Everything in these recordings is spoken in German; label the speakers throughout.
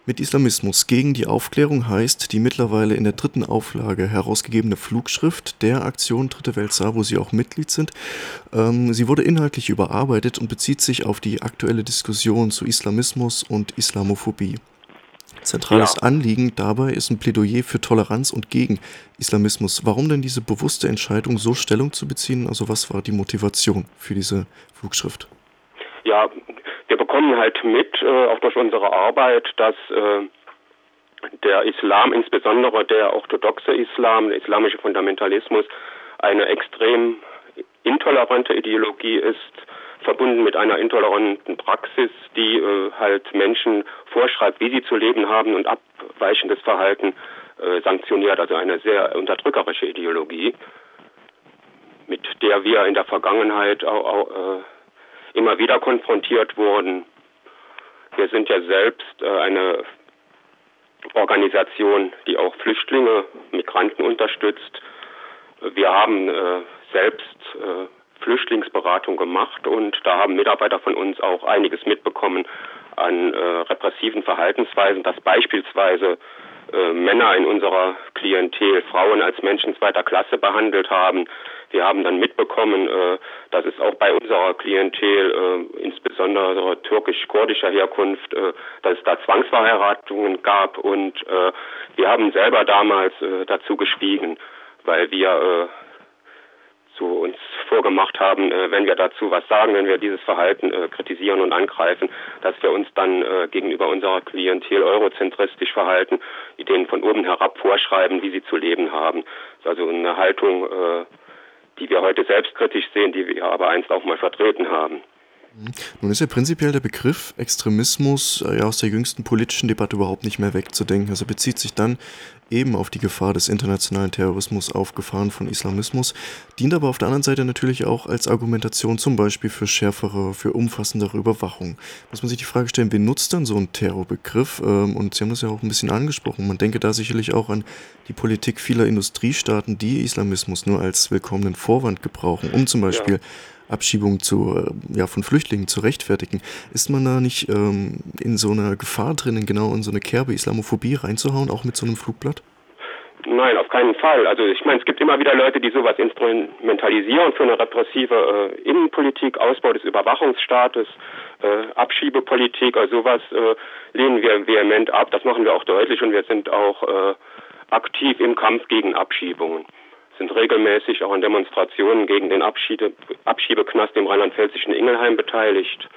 Speaker 1: Mit Islamismus gegen die Aufklärung heißt die mittlerweile in der dritten Auflage herausgegebene Flugschrift der Aktion Dritte Welt sah, wo Sie auch Mitglied sind. Sie wurde inhaltlich überarbeitet und bezieht sich auf die aktuelle Diskussion zu Islamismus und Islamophobie.
Speaker 2: Ja,
Speaker 1: Zentrales Anliegen dabei ist ein Plädoyer für Toleranz und gegen Islamismus. Warum denn diese bewusste Entscheidung, so Stellung zu beziehen? Also was war die Motivation für diese Flugschrift?
Speaker 2: ja, wir bekommen halt mit, auch durch unsere Arbeit, dass der Islam, insbesondere der orthodoxe Islam, der islamische Fundamentalismus, eine extrem intolerante Ideologie ist, verbunden mit einer intoleranten Praxis, die halt Menschen vorschreibt, wie sie zu leben haben und abweichendes Verhalten sanktioniert, also eine sehr unterdrückerische Ideologie, mit der wir in der Vergangenheit auch immer wieder konfrontiert wurden. Wir sind ja selbst eine Organisation, die auch Flüchtlinge, Migranten unterstützt. Wir haben selbst Flüchtlingsberatung gemacht und da haben Mitarbeiter von uns auch einiges mitbekommen an repressiven Verhaltensweisen, dass beispielsweise Männer in unserer Klientel Frauen als Menschen zweiter Klasse behandelt haben. Wir haben dann mitbekommen, dass es auch bei unserer Klientel, insbesondere türkisch-kurdischer Herkunft, dass es da Zwangsverheiratungen gab und wir haben selber damals dazu geschwiegen, weil wir so uns vorgemacht haben, wenn wir dazu was sagen, wenn wir dieses Verhalten kritisieren und angreifen, dass wir uns dann gegenüber unserer Klientel eurozentristisch verhalten, die denen von oben herab vorschreiben, wie sie zu leben haben. Das ist also eine Haltung, die wir heute selbstkritisch sehen, die wir aber einst auch mal vertreten haben.
Speaker 1: Nun ist ja prinzipiell der Begriff Extremismus ja aus der jüngsten politischen Debatte überhaupt nicht mehr wegzudenken. Also bezieht sich dann eben auf die Gefahr des internationalen Terrorismus, auf Gefahren von Islamismus, dient aber auf der anderen Seite natürlich auch als Argumentation zum Beispiel für schärfere, für umfassendere Überwachung. Muss man sich die Frage stellen, wen nutzt dann so ein Terrorbegriff? Und Sie haben das ja auch ein bisschen angesprochen. Man denke da sicherlich auch an die Politik vieler Industriestaaten, die Islamismus nur als willkommenen Vorwand gebrauchen, um zum
Speaker 2: Ja.
Speaker 1: Beispiel Abschiebung von Flüchtlingen zu rechtfertigen. Ist man da nicht in so einer Gefahr drinnen, genau in so eine Kerbe Islamophobie reinzuhauen, auch mit so einem Flugblatt?
Speaker 2: Nein, auf keinen Fall. Also ich meine, es gibt immer wieder Leute, die sowas instrumentalisieren für eine repressive Innenpolitik, Ausbau des Überwachungsstaates, Abschiebepolitik, also sowas lehnen wir vehement ab. Das machen wir auch deutlich und wir sind auch aktiv im Kampf gegen Abschiebungen. Sind regelmäßig auch an Demonstrationen gegen den Abschiebeknast im rheinland-pfälzischen Ingelheim beteiligt.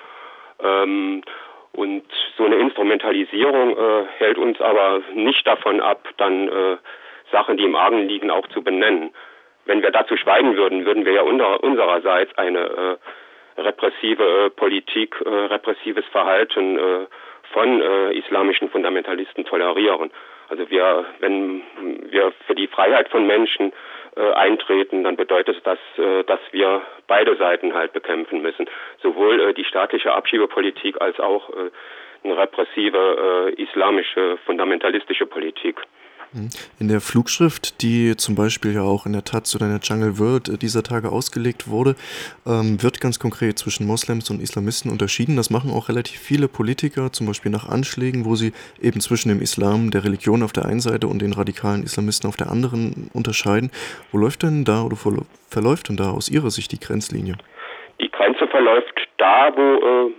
Speaker 2: Und so eine Instrumentalisierung hält uns aber nicht davon ab, dann Sachen, die im Argen liegen, auch zu benennen. Wenn wir dazu schweigen würden, würden wir ja unsererseits eine repressive Politik, repressives Verhalten von islamischen Fundamentalisten tolerieren. Also wenn wir für die Freiheit von Menschen eintreten, dann bedeutet das, dass wir beide Seiten halt bekämpfen müssen. Sowohl die staatliche Abschiebepolitik als auch eine repressive islamische fundamentalistische Politik.
Speaker 1: In der Flugschrift, die zum Beispiel ja auch in der Taz oder in der Jungle World dieser Tage ausgelegt wurde, wird ganz konkret zwischen Moslems und Islamisten unterschieden. Das machen auch relativ viele Politiker, zum Beispiel nach Anschlägen, wo sie eben zwischen dem Islam, der Religion auf der einen Seite und den radikalen Islamisten auf der anderen unterscheiden. Wo läuft denn da oder verläuft denn da aus Ihrer Sicht die Grenzlinie?
Speaker 2: Die Grenze verläuft da, wo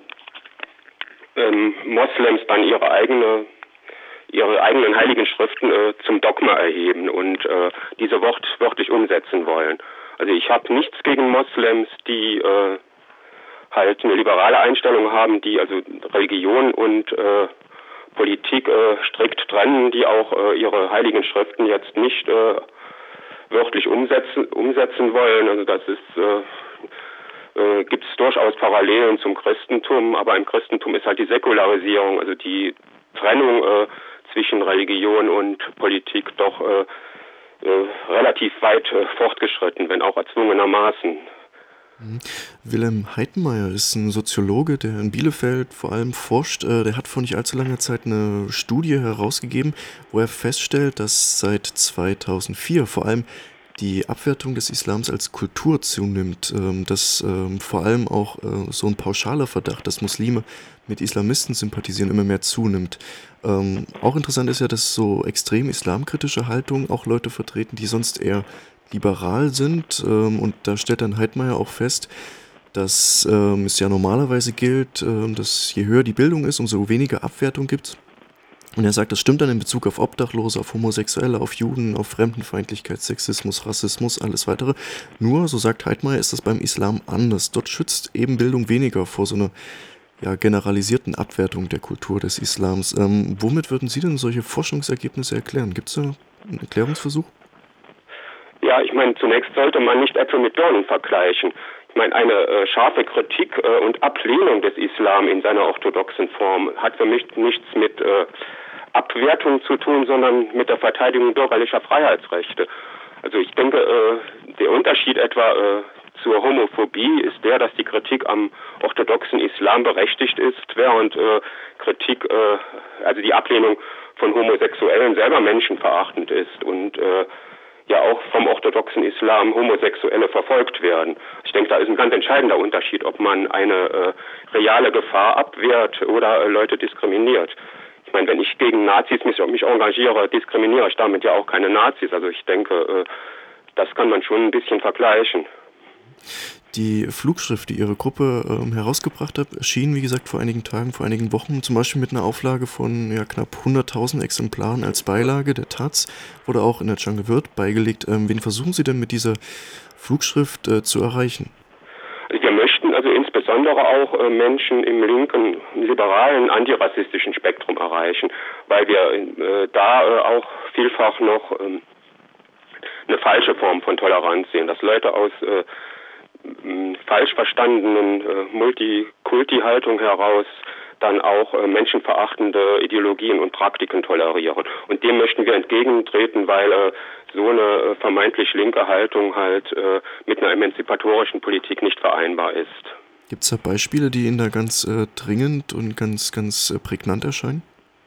Speaker 2: Moslems dann ihre eigenen heiligen Schriften zum Dogma erheben und diese wörtlich umsetzen wollen. Also ich habe nichts gegen Moslems, die halt eine liberale Einstellung haben, die also Religion und Politik strikt trennen, die auch ihre heiligen Schriften jetzt nicht wörtlich umsetzen wollen. Also das ist gibt es durchaus Parallelen zum Christentum, aber im Christentum ist halt die Säkularisierung, also die Trennung zwischen Religion und Politik doch relativ weit fortgeschritten, wenn auch erzwungenermaßen.
Speaker 1: Wilhelm Heitenmeier ist ein Soziologe, der in Bielefeld vor allem forscht. Der hat vor nicht allzu langer Zeit eine Studie herausgegeben, wo er feststellt, dass seit 2004 vor allem die Abwertung des Islams als Kultur zunimmt, dass vor allem auch so ein pauschaler Verdacht, dass Muslime mit Islamisten sympathisieren, immer mehr zunimmt. Auch interessant ist ja, dass so extrem islamkritische Haltungen auch Leute vertreten, die sonst eher liberal sind. Und da stellt dann Heidmeier auch fest, dass es ja normalerweise gilt, dass je höher die Bildung ist, umso weniger Abwertung gibt es. Und er sagt, das stimmt dann in Bezug auf Obdachlose, auf Homosexuelle, auf Juden, auf Fremdenfeindlichkeit, Sexismus, Rassismus, alles weitere. Nur, so sagt Heidmeier, ist das beim Islam anders. Dort schützt eben Bildung weniger vor so einer generalisierten Abwertung der Kultur des Islams. Womit würden Sie denn solche Forschungsergebnisse erklären? Gibt es da einen Erklärungsversuch?
Speaker 2: Ja, ich meine, zunächst sollte man nicht Äpfel mit Birnen vergleichen. Ich meine, eine scharfe Kritik und Ablehnung des Islam in seiner orthodoxen Form hat für mich nichts mit Abwertung zu tun, sondern mit der Verteidigung bürgerlicher Freiheitsrechte. Also ich denke, der Unterschied etwa zur Homophobie ist der, dass die Kritik am orthodoxen Islam berechtigt ist, während Kritik, also die Ablehnung von Homosexuellen selber menschenverachtend ist und ja auch vom orthodoxen Islam Homosexuelle verfolgt werden. Ich denke, da ist ein ganz entscheidender Unterschied, ob man eine reale Gefahr abwehrt oder Leute diskriminiert. Ich meine, wenn ich gegen Nazis mich engagiere, diskriminiere ich damit ja auch keine Nazis. Also ich denke, das kann man schon ein bisschen vergleichen.
Speaker 1: Die Flugschrift, die Ihre Gruppe herausgebracht hat, erschien, wie gesagt, vor einigen Tagen, vor einigen Wochen, zum Beispiel mit einer Auflage von knapp 100.000 Exemplaren als Beilage der Taz, wurde auch in der Jungle World beigelegt. Wen versuchen Sie denn mit dieser Flugschrift zu erreichen?
Speaker 2: Wir möchten also insbesondere auch Menschen im linken, liberalen, antirassistischen Spektrum erreichen, weil wir da auch vielfach noch eine falsche Form von Toleranz sehen, dass Leute aus falsch verstandenen Multikulti-Haltung heraus dann auch menschenverachtende Ideologien und Praktiken tolerieren. Und dem möchten wir entgegentreten, weil so eine vermeintlich linke Haltung halt mit einer emanzipatorischen Politik nicht vereinbar ist.
Speaker 1: Gibt es da Beispiele, die Ihnen da ganz dringend und ganz prägnant erscheinen?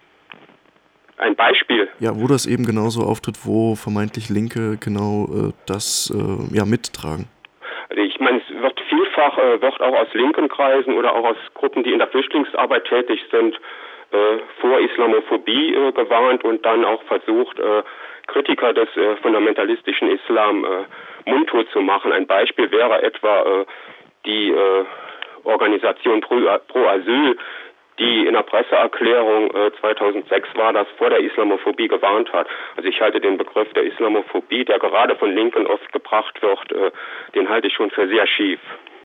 Speaker 2: Ein Beispiel?
Speaker 1: Ja, wo das eben genauso auftritt, wo vermeintlich Linke genau das mittragen.
Speaker 2: Ich meine, es wird vielfach wird auch aus linken Kreisen oder auch aus Gruppen, die in der Flüchtlingsarbeit tätig sind, vor Islamophobie gewarnt und dann auch versucht, Kritiker des fundamentalistischen Islam mundtot zu machen. Ein Beispiel wäre etwa die Organisation Pro Asyl, die in der Presseerklärung 2006 war, das vor der Islamophobie gewarnt hat. Also ich halte den Begriff der Islamophobie, der gerade von Linken oft gebracht wird, den halte ich schon für sehr schief.